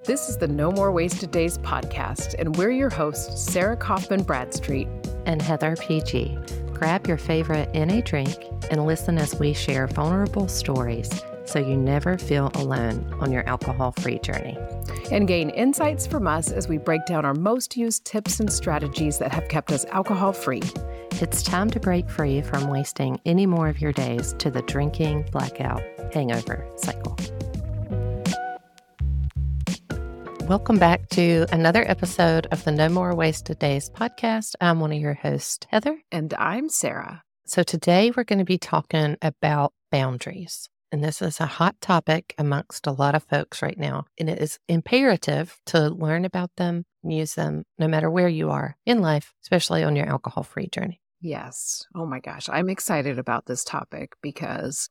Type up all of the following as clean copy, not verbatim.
This is the No More Wasted Days podcast, and we're your hosts, Sarah Kaufman Bradstreet and Heather PG. Grab your favorite NA drink and listen as we share vulnerable stories so you never feel alone on your alcohol-free journey. And gain insights from us as we break down our most used tips and strategies that have kept us alcohol-free. It's time to break free from wasting any more of your days to the drinking, blackout, hangover cycle. Welcome back to another episode of the No More Wasted Days podcast. I'm one of your hosts, Heather. And I'm Sarah. So today we're going to be talking about boundaries. And this is a hot topic amongst a lot of folks right now. And it is imperative to learn about them, use them, no matter where you are in life, especially on your alcohol-free journey. Yes. Oh my gosh. I'm excited about this topic because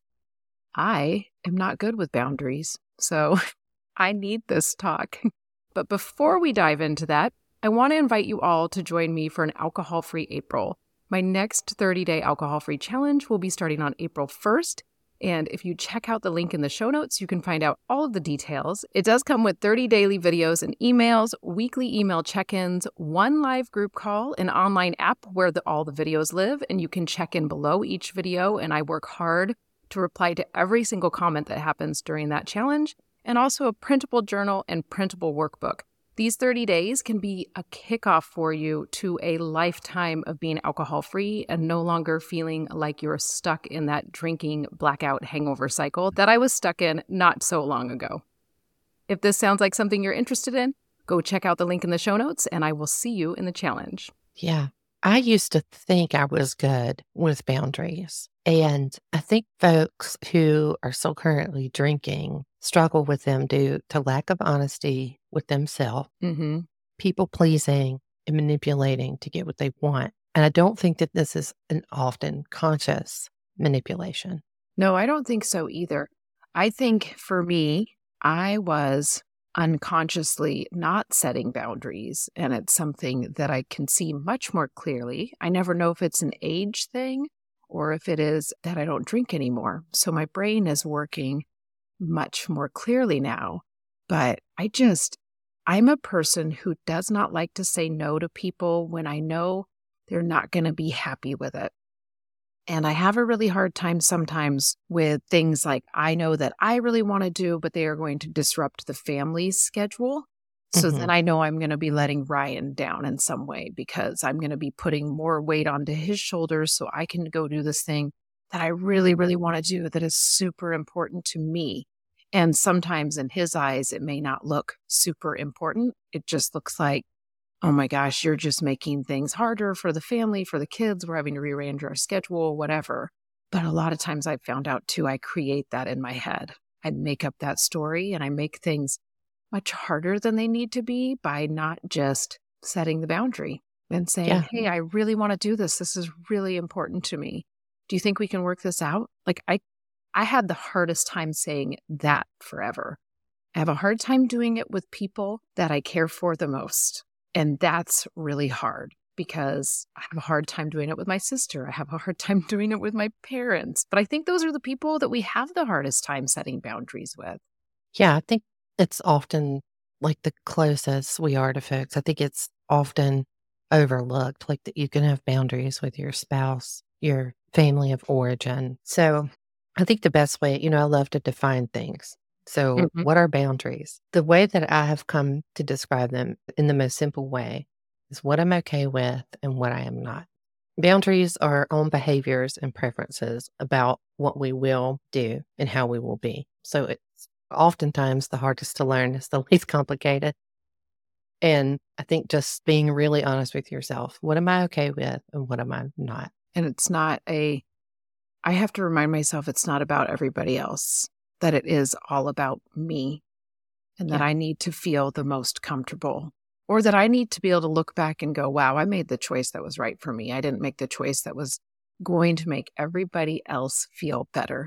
I am not good with boundaries. So I need this talk. But before we dive into that, I want to invite you all to join me for an alcohol-free April. My next 30-day alcohol-free challenge will be starting on April 1st. And if you check out the link in the show notes, you can find out all of the details. It does come with 30 daily videos and emails, weekly email check-ins, one live group call, an online app where all the videos live, and you can check in below each video. And I work hard to reply to every single comment that happens during that challenge, and also a printable journal and printable workbook. These 30 days can be a kickoff for you to a lifetime of being alcohol-free and no longer feeling like you're stuck in that drinking blackout hangover cycle that I was stuck in not so long ago. If this sounds like something you're interested in, go check out the link in the show notes and I will see you in the challenge. Yeah. I used to think I was good with boundaries. And I think folks who are still currently drinking struggle with them due to lack of honesty with themselves, people pleasing, and manipulating to get what they want. And I don't think that this is an often conscious manipulation. No, I don't think so either. I think for me, I was unconsciously not setting boundaries, and it's something that I can see much more clearly. I never know if it's an age thing or if it is that I don't drink anymore. So my brain is working much more clearly now. But I'm a person who does not like to say no to people when I know they're not going to be happy with it. And I have a really hard time sometimes with things like I know that I really want to do, but they are going to disrupt the family's schedule. So then I know I'm going to be letting Ryan down in some way because I'm going to be putting more weight onto his shoulders so I can go do this thing that I really, really want to do that is super important to me. And sometimes in his eyes, it may not look super important. It just looks like, oh my gosh, you're just making things harder for the family, for the kids. We're having to rearrange our schedule, whatever. But a lot of times I've found out too, I create that in my head. I make up that story and I make things much harder than they need to be by not just setting the boundary and saying, hey, I really want to do this. This is really important to me. Do you think we can work this out? Like I had the hardest time saying that forever. I have a hard time doing it with people that I care for the most. And that's really hard because I have a hard time doing it with my sister. I have a hard time doing it with my parents. But I think those are the people that we have the hardest time setting boundaries with. Yeah, I think it's often like the closest we are to folks. I think it's often overlooked, like that you can have boundaries with your spouse, your family of origin. So I think the best way, I love to define things. So what are boundaries? The way that I have come to describe them in the most simple way is what I'm okay with and what I am not. Boundaries are our own behaviors and preferences about what we will do and how we will be. So it's oftentimes the hardest to learn is the least complicated. And I think just being really honest with yourself. What am I okay with and what am I not? And it's not I have to remind myself it's not about everybody else, that it is all about me and that I need to feel the most comfortable, or that I need to be able to look back and go, wow, I made the choice that was right for me. I didn't make the choice that was going to make everybody else feel better.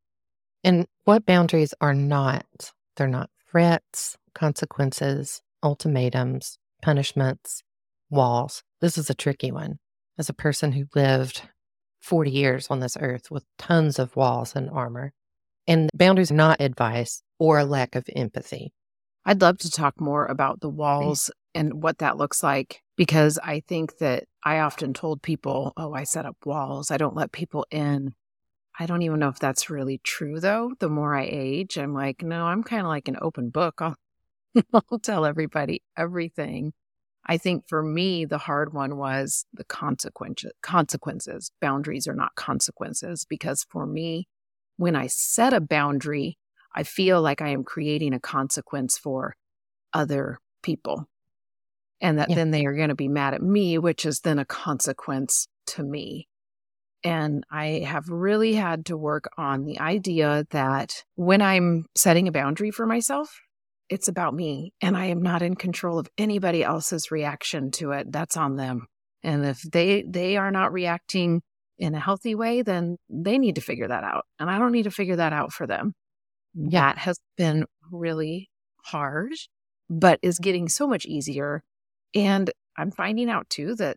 And what boundaries are not? They're not threats, consequences, ultimatums, punishments, walls. This is a tricky one. As a person who lived 40 years on this earth with tons of walls and armor, and boundaries are not advice or a lack of empathy. I'd love to talk more about the walls and what that looks like, because I think that I often told people, oh, I set up walls. I don't let people in. I don't even know if that's really true, though. The more I age, I'm like, no, I'm kind of like an open book. I'll tell everybody everything. I think for me, the hard one was the consequences. Boundaries are not consequences, because for me, when I set a boundary, I feel like I am creating a consequence for other people, and that Yeah. then they are going to be mad at me, which is then a consequence to me. And I have really had to work on the idea that when I'm setting a boundary for myself, it's about me, and I am not in control of anybody else's reaction to it. That's on them. And if they are not reacting in a healthy way, then they need to figure that out. And I don't need to figure that out for them. Yeah. That has been really hard, but is getting so much easier. And I'm finding out too that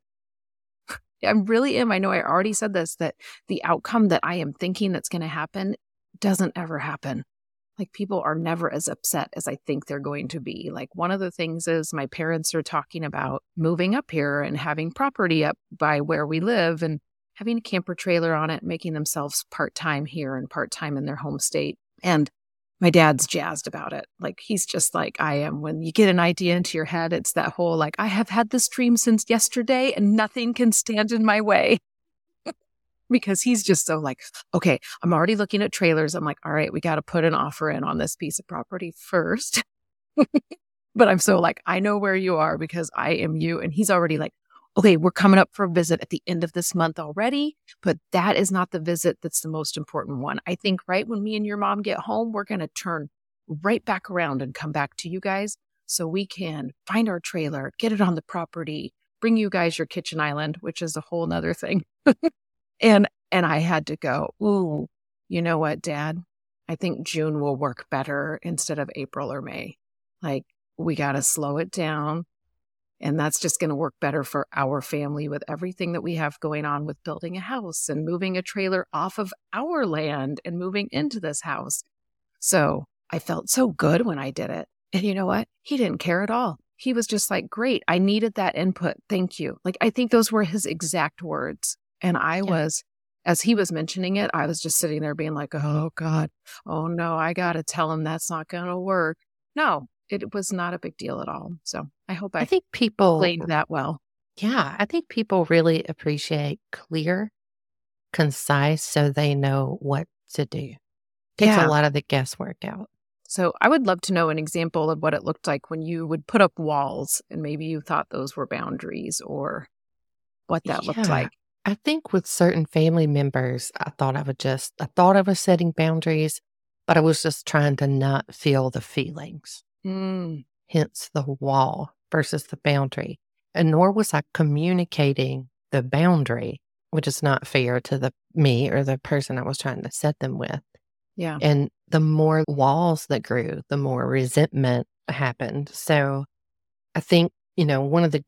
I really am. I know I already said this, that the outcome that I am thinking that's going to happen doesn't ever happen. Like, people are never as upset as I think they're going to be. Like, one of the things is my parents are talking about moving up here and having property up by where we live and having a camper trailer on it, making themselves part-time here and part-time in their home state. And my dad's jazzed about it. Like, he's just like I am. When you get an idea into your head, it's that whole, like, I have had this dream since yesterday and nothing can stand in my way. Because he's just so like, okay, I'm already looking at trailers. I'm like, all right, we got to put an offer in on this piece of property first. But I'm so like, I know where you are because I am you. And he's already like, okay, we're coming up for a visit at the end of this month already. But that is not the visit that's the most important one. I think right when me and your mom get home, we're going to turn right back around and come back to you guys so we can find our trailer, get it on the property, bring you guys your kitchen island, which is a whole nother thing. And I had to go, ooh, you know what, Dad? I think June will work better instead of April or May. Like, we got to slow it down. And that's just going to work better for our family with everything that we have going on with building a house and moving a trailer off of our land and moving into this house. So I felt so good when I did it. And you know what? He didn't care at all. He was just like, great, I needed that input. Thank you. Like, I think those were his exact words. And I was, as he was mentioning it, I was just sitting there being like, oh God, oh no, I got to tell him that's not going to work. No, it was not a big deal at all. So I hope I I think people, explained that well. I think people really appreciate clear, concise, so they know what to do. Takes a lot of the guesswork out. So I would love to know an example of what it looked like when you would put up walls and maybe you thought those were boundaries, or what that looked like. I think with certain family members, I thought I was setting boundaries, but I was just trying to not feel the feelings. Hence the wall versus the boundary. And nor was I communicating the boundary, which is not fair to me or the person I was trying to set them with. Yeah. And the more walls that grew, the more resentment happened. So I think, one of the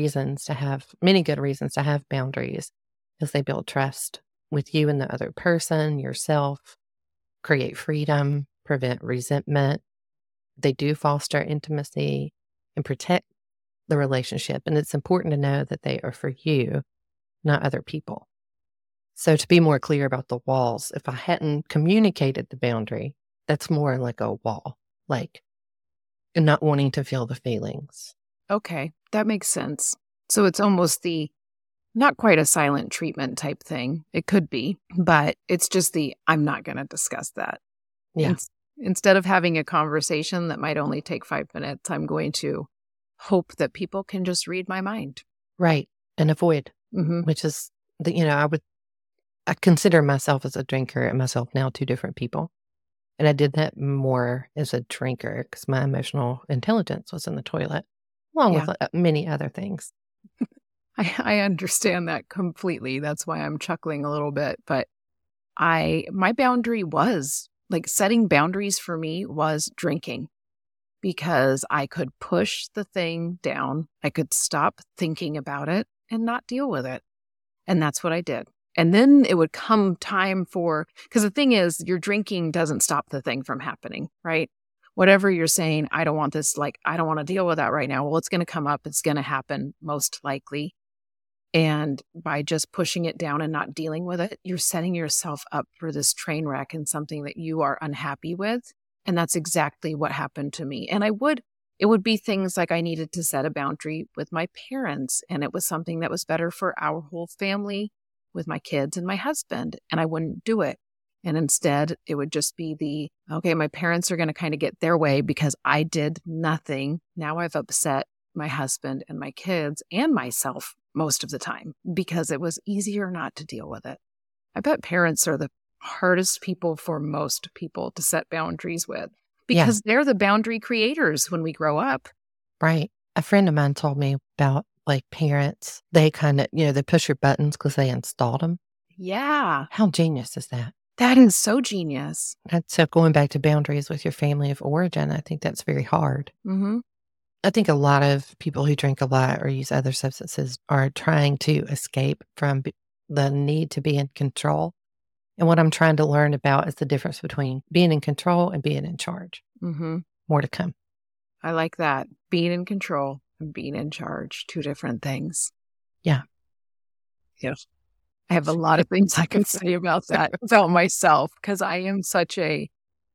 many good reasons to have boundaries is they build trust with you and the other person, yourself, create freedom, prevent resentment. They do foster intimacy and protect the relationship. And it's important to know that they are for you, not other people. So to be more clear about the walls, if I hadn't communicated the boundary, that's more like a wall, like not wanting to feel the feelings. Okay, that makes sense. So it's almost not quite a silent treatment type thing. It could be, but it's just I'm not going to discuss that. Yeah. Instead of having a conversation that might only take 5 minutes, I'm going to hope that people can just read my mind. Right. And avoid, which is, I consider myself as a drinker and myself now two different people. And I did that more as a drinker because my emotional intelligence was in the toilet, along with many other things. I understand that completely. That's why I'm chuckling a little bit. But my boundary was, like, setting boundaries for me was drinking, because I could push the thing down. I could stop thinking about it and not deal with it. And that's what I did. And then it would come time because the thing is, your drinking doesn't stop the thing from happening, right? whatever you're saying, I don't want this, like, I don't want to deal with that right now. Well, it's going to come up. It's going to happen most likely. And by just pushing it down and not dealing with it, you're setting yourself up for this train wreck and something that you are unhappy with. And that's exactly what happened to me. And it would be things like I needed to set a boundary with my parents. And it was something that was better for our whole family with my kids and my husband. And I wouldn't do it. And instead, it would just be okay, my parents are going to kind of get their way because I did nothing. Now I've upset my husband and my kids and myself most of the time because it was easier not to deal with it. I bet parents are the hardest people for most people to set boundaries with because they're the boundary creators when we grow up. Right. A friend of mine told me about like parents, they kind of, they push your buttons because they installed them. Yeah. How genius is that? That is so genius. So going back to boundaries with your family of origin, I think that's very hard. Mm-hmm. I think a lot of people who drink a lot or use other substances are trying to escape from the need to be in control. And what I'm trying to learn about is the difference between being in control and being in charge. Mm-hmm. More to come. I like that. Being in control and being in charge, two different things. Yeah. Yes. I have a lot of things I can say about that, about myself, because I am such a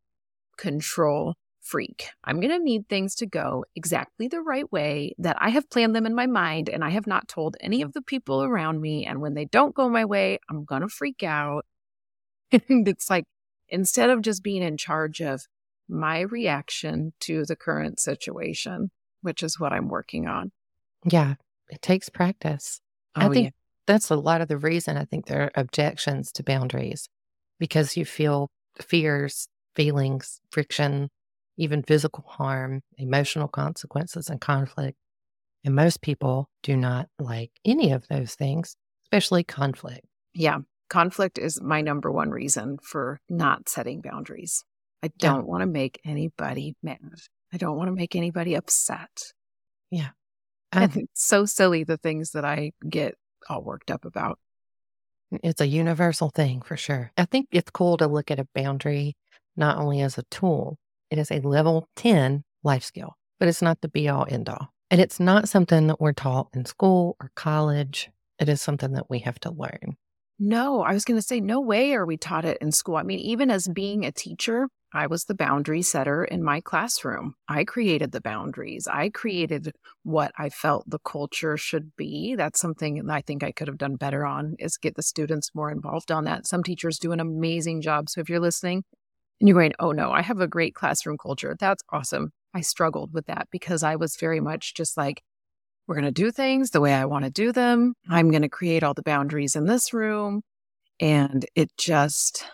control freak. I'm going to need things to go exactly the right way, that I have planned them in my mind and I have not told any of the people around me. And when they don't go my way, I'm going to freak out. And it's like, instead of just being in charge of my reaction to the current situation, which is what I'm working on. Yeah, it takes practice. I think that's a lot of the reason I think there are objections to boundaries, because you feel fears, feelings, friction, even physical harm, emotional consequences, and conflict. And most people do not like any of those things, especially conflict. Yeah. Conflict is my number one reason for not setting boundaries. I don't want to make anybody mad. I don't want to make anybody upset. Yeah. And it's so silly, the things that I get all worked up about. It's a universal thing for sure. I think it's cool to look at a boundary not only as a tool, it is a level 10 life skill, but it's not the be all end all. And it's not something that we're taught in school or college. It is something that we have to learn. No, I was going to say, no way are we taught it in school. I mean, even as being a teacher, I was the boundary setter in my classroom. I created the boundaries. I created what I felt the culture should be. That's something that I think I could have done better on, is get the students more involved on that. Some teachers do an amazing job. So if you're listening and you're going, oh no, I have a great classroom culture, that's awesome. I struggled with that because I was very much just like, we're going to do things the way I want to do them. I'm going to create all the boundaries in this room. And it just,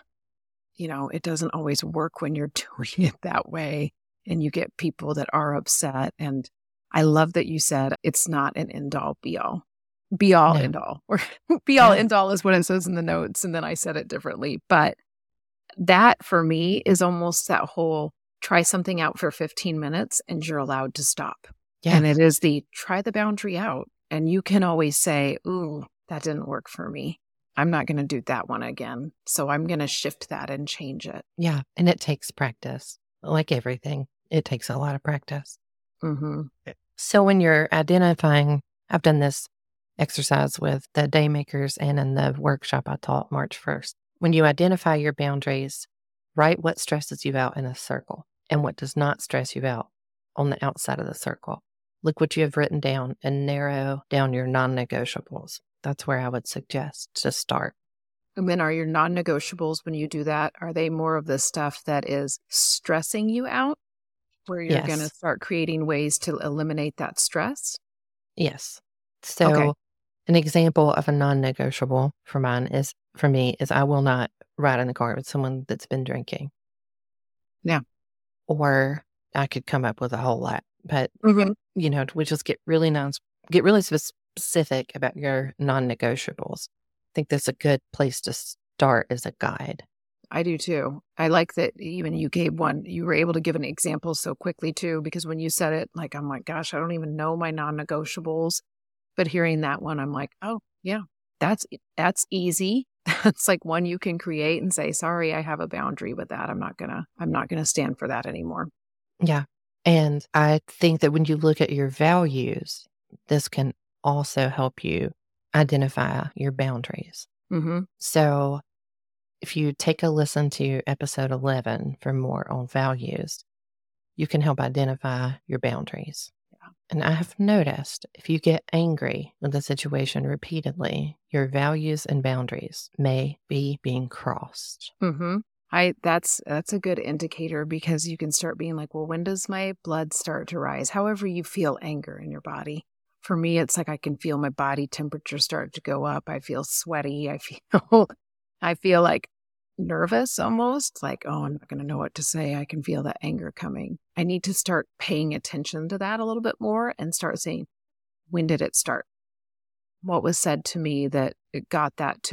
it doesn't always work when you're doing it that way. And you get people that are upset. And I love that you said it's not an end all be all. Be all end all. Or be all end all is what it says in the notes. And then I said it differently. But that for me is almost that whole try something out for 15 minutes and you're allowed to stop. Yes. And it is try the boundary out. And you can always say, ooh, that didn't work for me. I'm not going to do that one again. So I'm going to shift that and change it. Yeah. And it takes practice. Like everything, it takes a lot of practice. Mm-hmm. So when you're identifying, I've done this exercise with the Daymakers and in the workshop I taught March 1st. When you identify your boundaries, write what stresses you out in a circle and what does not stress you out on the outside of the circle. Look what you have written down and narrow down your non-negotiables. That's where I would suggest to start. And then are your non-negotiables, when you do that, are they more of the stuff that is stressing you out, where you're going to start creating ways to eliminate that stress? Yes. So an example of a non-negotiable for me is I will not ride in the car with someone that's been drinking. Yeah. Or I could come up with a whole lot, but we just get really specific about your non-negotiables. I think that's a good place to start as a guide. I do too. I like that even you were able to give an example so quickly too, because when you said it, like, I'm like, gosh, I don't even know my non-negotiables. But hearing that one, I'm like, oh yeah, that's easy. That's like one you can create and say, sorry, I have a boundary with that. I'm not gonna stand for that anymore. Yeah. And I think that when you look at your values, this can also help you identify your boundaries. Mm-hmm. So if you take a listen to episode 11 for more on values, you can help identify your boundaries. Yeah. And I have noticed if you get angry with a situation repeatedly, your values and boundaries may be being crossed. Mm-hmm. That's a good indicator because you can start being like, well, when does my blood start to rise? However you feel anger in your body. For me, it's like I can feel my body temperature start to go up. I feel sweaty. I feel like nervous almost, like, oh, I'm not going to know what to say. I can feel that anger coming. I need to start paying attention to that a little bit more and start saying, when did it start? What was said to me that it got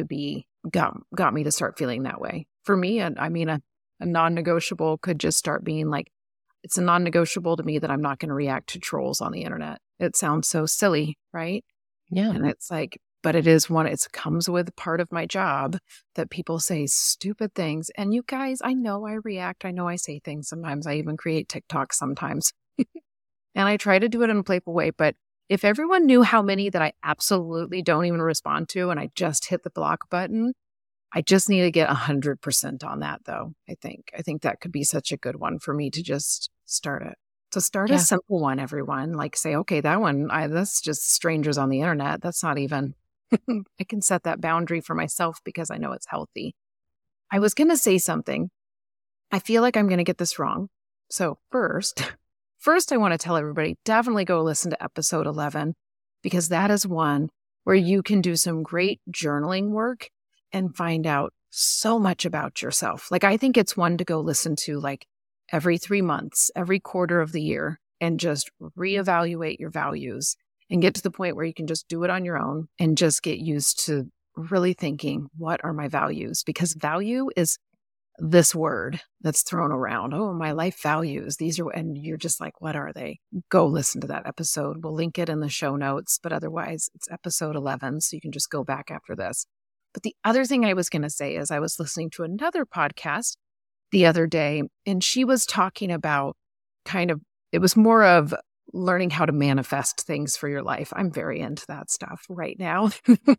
me to start feeling that way? For me, a non-negotiable could just start being like, it's a non-negotiable to me that I'm not going to react to trolls on the internet. It sounds so silly, right? Yeah. And it's like, but it comes with part of my job that people say stupid things. And you guys, I know I react. I know I say things sometimes. I even create TikToks sometimes. And I try to do it in a playful way. But if everyone knew how many that I absolutely don't even respond to and I just hit the block button, I just need to get 100% on that, though, I think. I think that could be such a good one for me to just start it. So start a Yeah. simple one, everyone. Like say, okay, that one, that's just strangers on the internet. That's not even, I can set that boundary for myself because I know it's healthy. I was going to say something. I feel like I'm going to get this wrong. So first, I want to tell everybody, definitely go listen to episode 11 because that is one where you can do some great journaling work and find out so much about yourself. Like, I think it's one to go listen to like every 3 months, every quarter of the year, and just reevaluate your values and get to the point where you can just do it on your own and just get used to really thinking, what are my values? Because value is this word that's thrown around. Oh, my life values. These are, and you're just like, what are they? Go listen to that episode. We'll link it in the show notes, but otherwise it's episode 11. So you can just go back after this. But the other thing I was going to say is I was listening to another podcast the other day, and she was talking about it was more of learning how to manifest things for your life. I'm very into that stuff right now.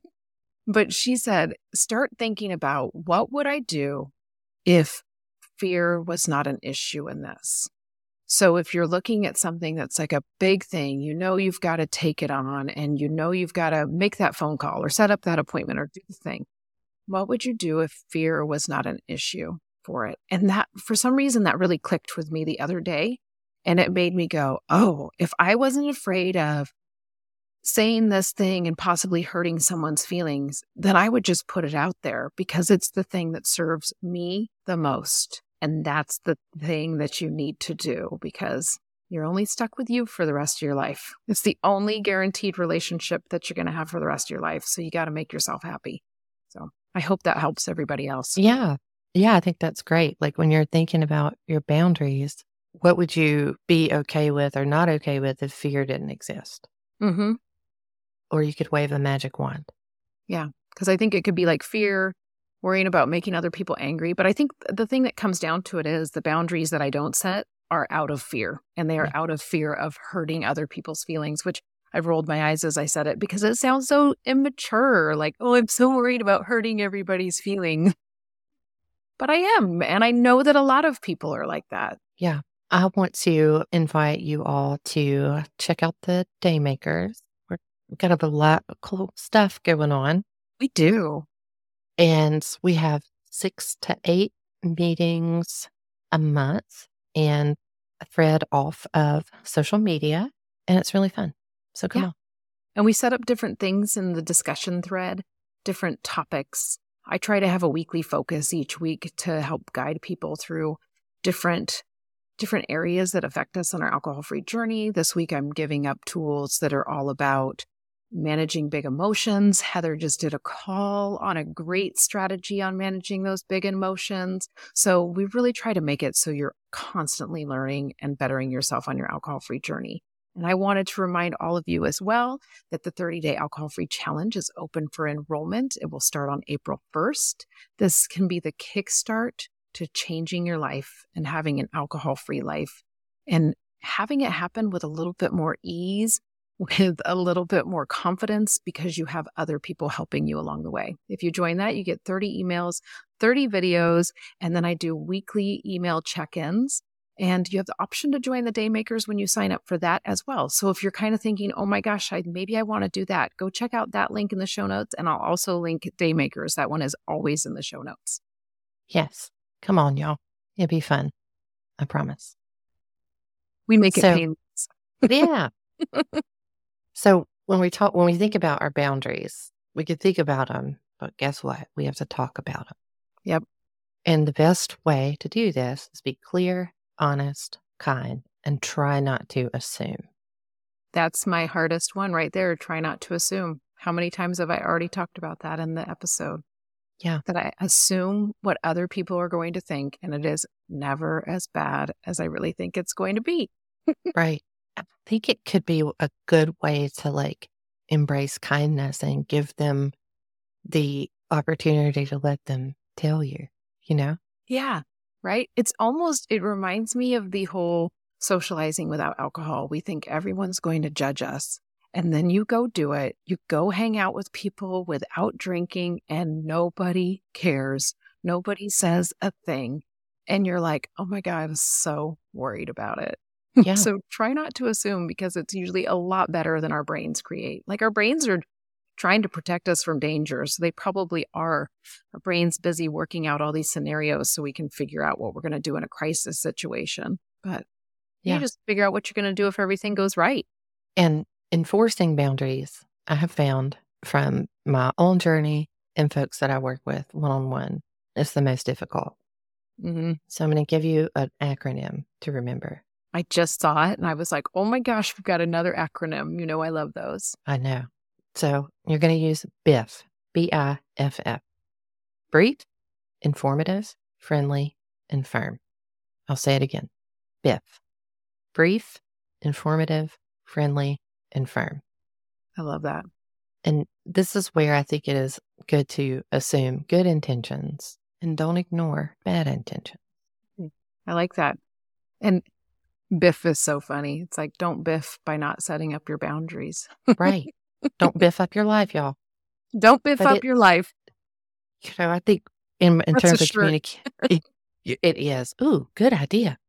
But she said, start thinking about what would I do if fear was not an issue in this. So if you're looking at something that's like a big thing, you've got to take it on and you've got to make that phone call or set up that appointment or do the thing. What would you do if fear was not an issue for it? And that, for some reason, that really clicked with me the other day. And it made me go, oh, if I wasn't afraid of saying this thing and possibly hurting someone's feelings, then I would just put it out there because it's the thing that serves me the most. And that's the thing that you need to do because you're only stuck with you for the rest of your life. It's the only guaranteed relationship that you're going to have for the rest of your life. So you got to make yourself happy. So I hope that helps everybody else. Yeah. Yeah, I think that's great. Like when you're thinking about your boundaries, what would you be okay with or not okay with if fear didn't exist? Mm-hmm. Or you could wave a magic wand. Yeah, because I think it could be like fear, worrying about making other people angry. But I think the thing that comes down to it is the boundaries that I don't set are out of fear. And they are out of fear of hurting other people's feelings, which I've rolled my eyes as I said it because it sounds so immature. Like, oh, I'm so worried about hurting everybody's feelings. But I am. And I know that a lot of people are like that. Yeah. I want to invite you all to check out the Daymakers. We've got a lot of cool stuff going on. We do. And we have 6 to 8 meetings a month and a thread off of social media. And it's really fun. So come on. And we set up different things in the discussion thread, different topics. I try to have a weekly focus each week to help guide people through different areas that affect us on our alcohol-free journey. This week, I'm giving up tools that are all about managing big emotions. Heather just did a call on a great strategy on managing those big emotions. So we really try to make it so you're constantly learning and bettering yourself on your alcohol-free journey. And I wanted to remind all of you as well that the 30-day alcohol-free challenge is open for enrollment. It will start on April 1st. This can be the kickstart to changing your life and having an alcohol-free life and having it happen with a little bit more ease, with a little bit more confidence, because you have other people helping you along the way. If you join that, you get 30 emails, 30 videos, and then I do weekly email check-ins. And you have the option to join the Daymakers when you sign up for that as well. So if you're kind of thinking, oh my gosh, maybe I want to do that, go check out that link in the show notes. And I'll also link Daymakers. That one is always in the show notes. Yes. Come on, y'all. It'll be fun. I promise. We make it painless. Yeah. So when we think about our boundaries, we could think about them, but guess what? We have to talk about them. Yep. And the best way to do this is be clear, honest, kind, and try not to assume. That's my hardest one right there. Try not to assume. How many times have I already talked about that in the episode? Yeah. That I assume what other people are going to think, and it is never as bad as I really think it's going to be. Right. I think it could be a good way to embrace kindness and give them the opportunity to let them tell you, Yeah. Right. It reminds me of the whole socializing without alcohol. We think everyone's going to judge us. And then you go do it. You go hang out with people without drinking and nobody cares. Nobody says a thing. And you're like, oh my God, I was so worried about it. Yeah. So try not to assume, because it's usually a lot better than our brains create. Like, our brains are trying to protect us from danger. So they probably are. Our brain's busy working out all these scenarios so we can figure out what we're going to do in a crisis situation. But you just figure out what you're going to do if everything goes right. And enforcing boundaries, I have found from my own journey and folks that I work with one-on-one, is the most difficult. Mm-hmm. So I'm going to give you an acronym to remember. I just saw it and I was like, oh my gosh, we've got another acronym. I love those. I know. So you're going to use BIFF, B-I-F-F. Brief, informative, friendly, and firm. I'll say it again. BIFF. Brief, informative, friendly, and firm. I love that. And this is where I think it is good to assume good intentions and don't ignore bad intentions. I like that. And biff is so funny. It's like, don't biff by not setting up your boundaries. Right. Don't biff up your life, y'all. Don't biff up your life. I think in terms of communication, it is. Ooh, good idea.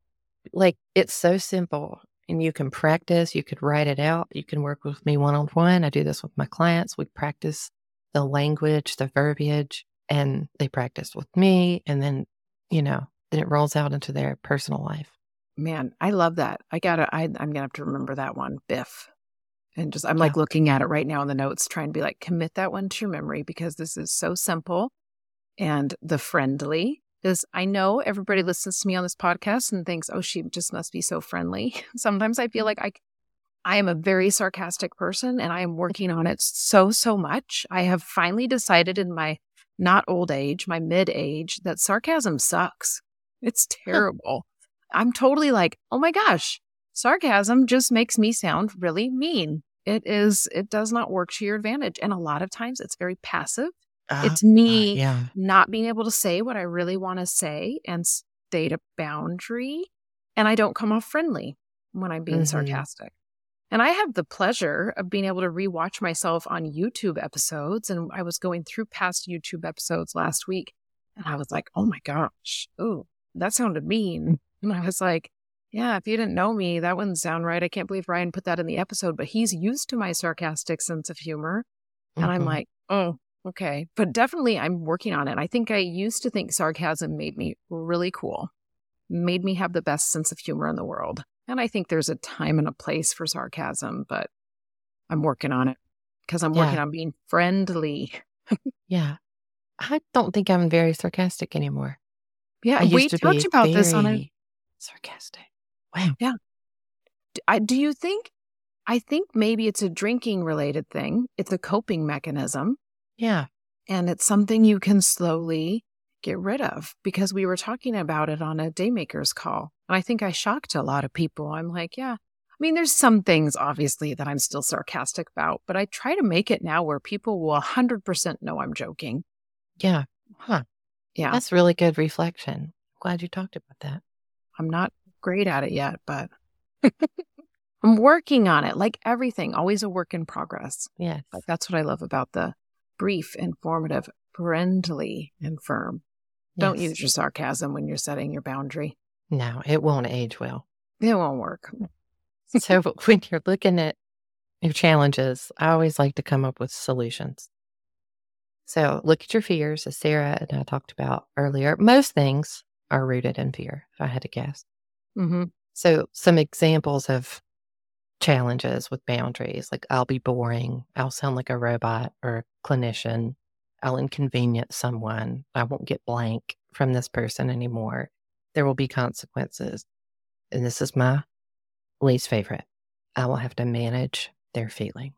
It's so simple, and you can practice. You could write it out. You can work with me one-on-one. I do this with my clients. We practice the language, the verbiage, and they practice with me. And then, then it rolls out into their personal life. Man, I love that. I'm going to have to remember that one, biff. And I'm looking at it right now in the notes, trying to be like, commit that one to your memory, because this is so simple. And the friendly is, I know everybody listens to me on this podcast and thinks, oh, she just must be so friendly. Sometimes I feel like I am a very sarcastic person, and I am working on it so much. I have finally decided in my not old age, my mid-age, that sarcasm sucks. It's terrible. I'm totally like, oh my gosh, sarcasm just makes me sound really mean. It does not work to your advantage. And a lot of times it's very passive. It's me not being able to say what I really want to say and state a boundary. And I don't come off friendly when I'm being sarcastic. And I have the pleasure of being able to rewatch myself on YouTube episodes. And I was going through past YouTube episodes last week, and I was like, oh my gosh, oh, that sounded mean. And I was like, yeah, if you didn't know me, that wouldn't sound right. I can't believe Ryan put that in the episode, but he's used to my sarcastic sense of humor. And I'm like, oh, okay. But definitely I'm working on it. I think I used to think sarcasm made me really cool, made me have the best sense of humor in the world. And I think there's a time and a place for sarcasm, but I'm working on it because I'm working on being friendly. Yeah. I don't think I'm very sarcastic anymore. Yeah, we talked about this on it. Sarcastic. Wow. Yeah. Do you think, I think maybe it's a drinking related thing. It's a coping mechanism. Yeah. And it's something you can slowly get rid of, because we were talking about it on a Daymakers call. And I think I shocked a lot of people. I'm like, yeah. I mean, there's some things obviously that I'm still sarcastic about, but I try to make it now where people will 100% know I'm joking. Yeah. Huh. Yeah. That's really good reflection. Glad you talked about that. I'm not great at it yet, but I'm working on it. Like everything, always a work in progress. Yes. Like that's what I love about the brief, informative, friendly, and firm. Don't Yes. use your sarcasm when you're setting your boundary. No, it won't age well. It won't work. So when you're looking at your challenges, I always like to come up with solutions. So look at your fears, as Sarah and I talked about earlier. Most things are rooted in fear, if I had to guess. Mm-hmm. So some examples of challenges with boundaries, like I'll be boring, I'll sound like a robot or a clinician, I'll inconvenience someone, I won't get blank from this person anymore. There will be consequences. And this is my least favorite. I will have to manage their feelings.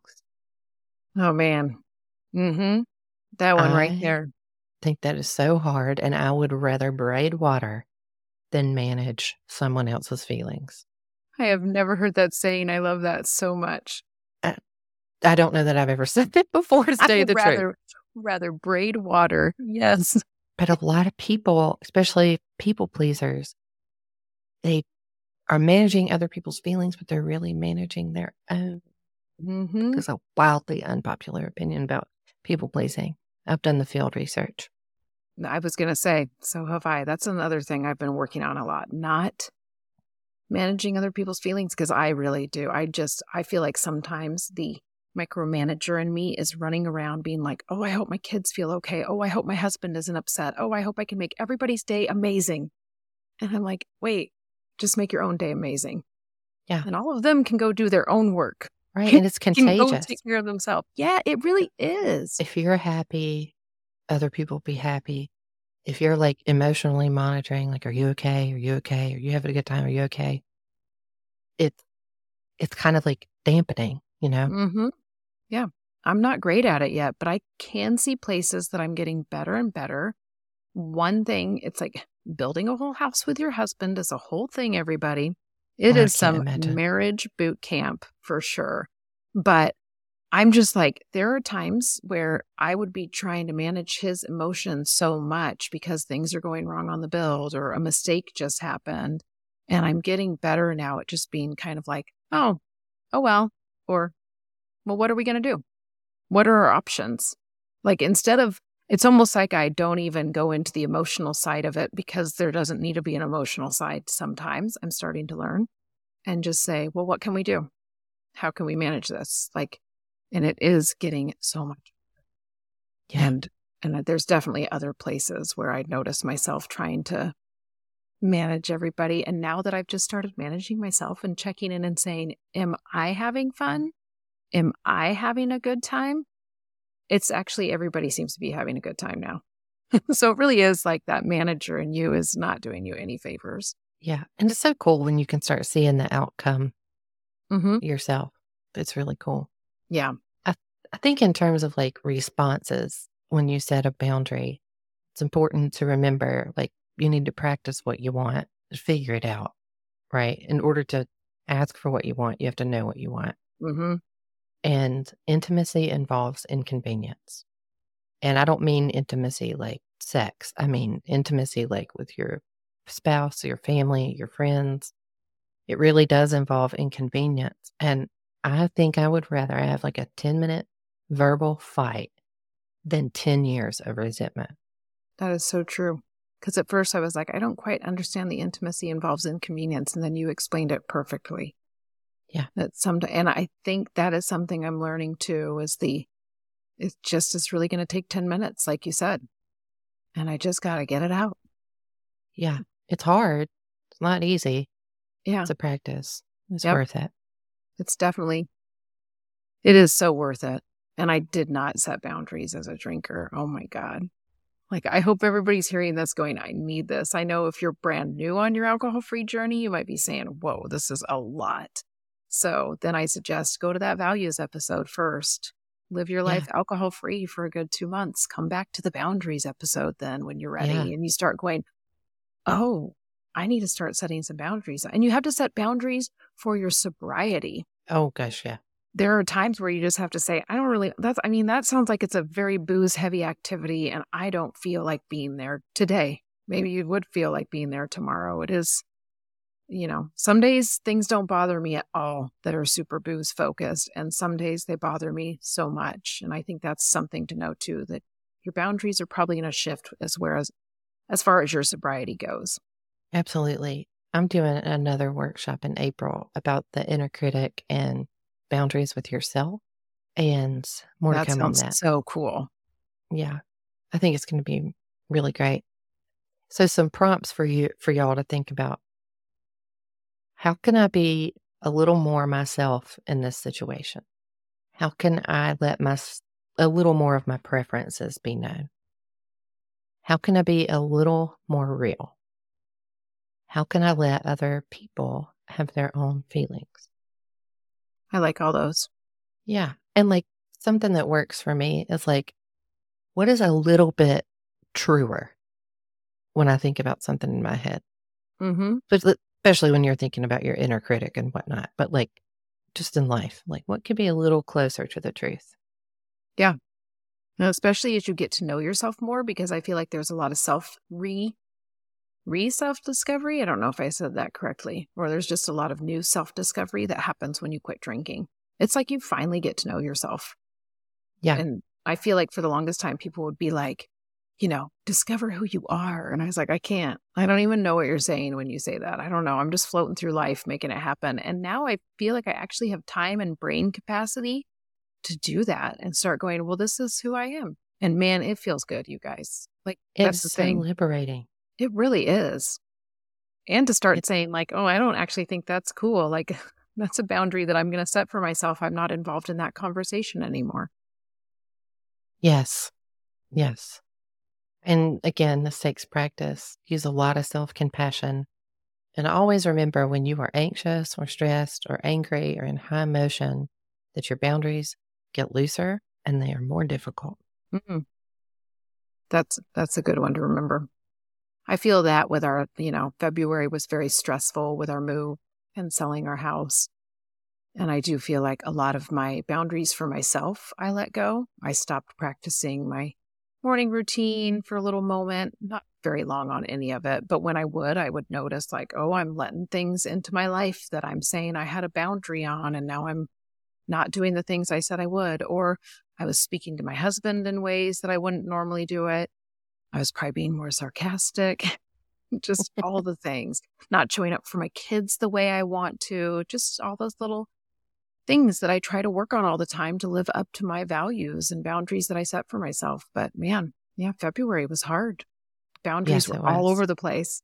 Oh, man. Mm-hmm. That one right I there. think that is so hard, and I would rather braid water than manage someone else's feelings. I have never heard that saying. I love that so much. I don't know that I've ever said that before, to tell you the truth. Rather braid water. Yes. But a lot of people, especially people pleasers, they are managing other people's feelings, but they're really managing their own. Mm-hmm. It's a wildly unpopular opinion about people pleasing. I've done the field research. I was going to say, so have I. That's another thing I've been working on a lot. Not managing other people's feelings, because I really do. I feel like sometimes the micromanager in me is running around being like, oh, I hope my kids feel okay. Oh, I hope my husband isn't upset. Oh, I hope I can make everybody's day amazing. And I'm like, wait, just make your own day amazing. Yeah. And all of them can go do their own work. Right. And it's contagious. Can go take care of themselves. Yeah, it really is. If you're happy, other people be happy. If you're like emotionally monitoring, like, are you okay? Are you okay? Are you having a good time? Are you okay? It's kind of like dampening, you know? Mm-hmm. Yeah. I'm not great at it yet, but I can see places that I'm getting better and better. One thing, it's like building a whole house with your husband is a whole thing, everybody. It is some marriage boot camp for sure. But I'm just like, there are times where I would be trying to manage his emotions so much because things are going wrong on the build or a mistake just happened. And I'm getting better now at just being kind of like, oh well, or, well, what are we going to do? What are our options? Like, instead of, it's almost like I don't even go into the emotional side of it because there doesn't need to be an emotional side sometimes. I'm starting to learn and just say, well, what can we do? How can we manage this? Like, and it is getting so much. Yeah. And there's definitely other places where I notice myself trying to manage everybody. And now that I've just started managing myself and checking in and saying, am I having fun? Am I having a good time? It's actually, everybody seems to be having a good time now. So it really is like that manager in you is not doing you any favors. Yeah. And it's so cool when you can start seeing the outcome yourself. It's really cool. Yeah. I think in terms of like responses, when you set a boundary, it's important to remember, like, you need to practice what you want, figure it out, right? In order to ask for what you want, you have to know what you want. Mm-hmm. And intimacy involves inconvenience. And I don't mean intimacy like sex. I mean intimacy like with your spouse, your family, your friends. It really does involve inconvenience. And I think I would rather have like a 10-minute verbal fight than 10 years of resentment. That is so true. Because at first I was like, I don't quite understand the intimacy involves inconvenience. And then you explained it perfectly. Yeah. And I think that is something I'm learning too, is it's really going to take 10 minutes, like you said. And I just got to get it out. Yeah. It's hard. It's not easy. Yeah. It's a practice. It's worth it. It is so worth it. And I did not set boundaries as a drinker. Oh my God. Like, I hope everybody's hearing this going, I need this. I know if you're brand new on your alcohol-free journey, you might be saying, whoa, this is a lot. So then I suggest go to that values episode first. Live your life alcohol-free for a good 2 months. Come back to the boundaries episode then when you're ready and you start going, oh, I need to start setting some boundaries. And you have to set boundaries for your sobriety. Oh, gosh, yeah. There are times where you just have to say, that sounds like it's a very booze heavy activity and I don't feel like being there today. Maybe you would feel like being there tomorrow. It some days things don't bother me at all that are super booze focused. And some days they bother me so much. And I think that's something to note too, that your boundaries are probably going to shift as far as your sobriety goes. Absolutely. I'm doing another workshop in April about the inner critic and boundaries with yourself, and more to come on that. So cool. Yeah. I think it's going to be really great. So some prompts for y'all to think about. How can I be a little more myself in this situation? How can I let a little more of my preferences be known? How can I be a little more real? How can I let other people have their own feelings? I like all those. Yeah. And like something that works for me is like, what is a little bit truer when I think about something in my head? Mm-hmm. But especially when you're thinking about your inner critic and whatnot. But like just in life, like what could be a little closer to the truth? Yeah. Especially as you get to know yourself more, because I feel like there's a lot of self-discovery. I don't know if I said that correctly, or there's just a lot of new self-discovery that happens when you quit drinking. It's like you finally get to know yourself. Yeah. And I feel like for the longest time, people would be like, discover who you are. And I was like, I can't. I don't even know what you're saying when you say that. I don't know. I'm just floating through life, making it happen. And now I feel like I actually have time and brain capacity to do that and start going, well, this is who I am. And man, it feels good, you guys. Like, that's the thing. It's so liberating. It really is. And to start saying like, oh, I don't actually think that's cool. Like, that's a boundary that I'm going to set for myself. I'm not involved in that conversation anymore. Yes. Yes. And again, this takes practice. Use a lot of self-compassion. And always remember when you are anxious or stressed or angry or in high emotion, that your boundaries get looser and they are more difficult. Mm-hmm. That's a good one to remember. I feel that with our, February was very stressful with our move and selling our house. And I do feel like a lot of my boundaries for myself, I let go. I stopped practicing my morning routine for a little moment, not very long on any of it. But when I would notice like, oh, I'm letting things into my life that I'm saying I had a boundary on, and now I'm not doing the things I said I would. Or I was speaking to my husband in ways that I wouldn't normally do it. I was probably being more sarcastic, just all the things, not showing up for my kids the way I want to, just all those little things that I try to work on all the time to live up to my values and boundaries that I set for myself. But man, yeah, February was hard. Boundaries were all over the place.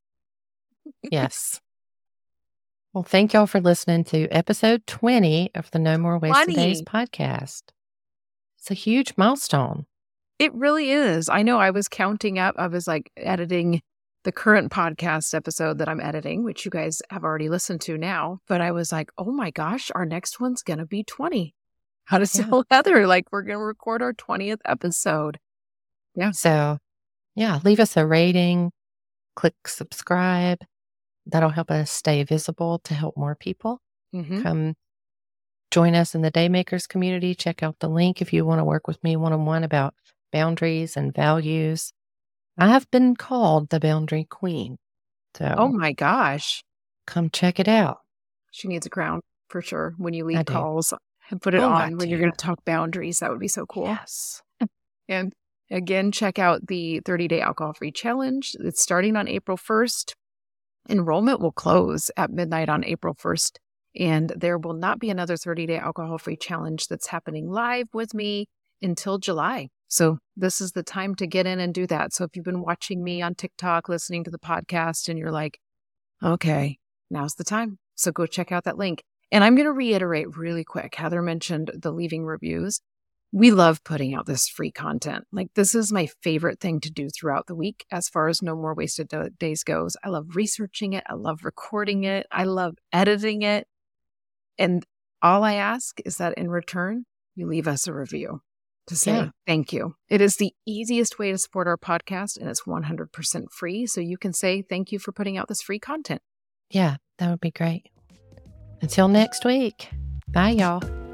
Yes. Well, thank y'all for listening to episode 20 of the No More Wasted Days podcast. It's a huge milestone. It really is. I know I was counting up. I was like editing the current podcast episode that I'm editing, which you guys have already listened to now. But I was like, oh my gosh, our next one's going to be 20. How to Sell Heather. Like, we're going to record our 20th episode. Yeah. So, yeah, leave us a rating, click subscribe. That'll help us stay visible to help more people. Mm-hmm. Come join us in the Daymakers community. Check out the link if you want to work with me one-on-one about boundaries and values. I have been called the Boundary Queen. So, oh my gosh. Come check it out. She needs a crown for sure when you lead calls and put it on when you're going to talk boundaries. That would be so cool. Yes. And again, check out the 30-day alcohol-free challenge. It's starting on April 1st. Enrollment will close at midnight on April 1st. And there will not be another 30-day alcohol-free challenge that's happening live with me until July. So this is the time to get in and do that. So if you've been watching me on TikTok, listening to the podcast, and you're like, okay, now's the time. So go check out that link. And I'm going to reiterate really quick. Heather mentioned the leaving reviews. We love putting out this free content. Like, this is my favorite thing to do throughout the week as far as No More Wasted Days goes. I love researching it. I love recording it. I love editing it. And all I ask is that in return, you leave us a review to say thank you. It is the easiest way to support our podcast, and it's 100% free. So you can say thank you for putting out this free content. Yeah, that would be great. Until next week. Bye, y'all.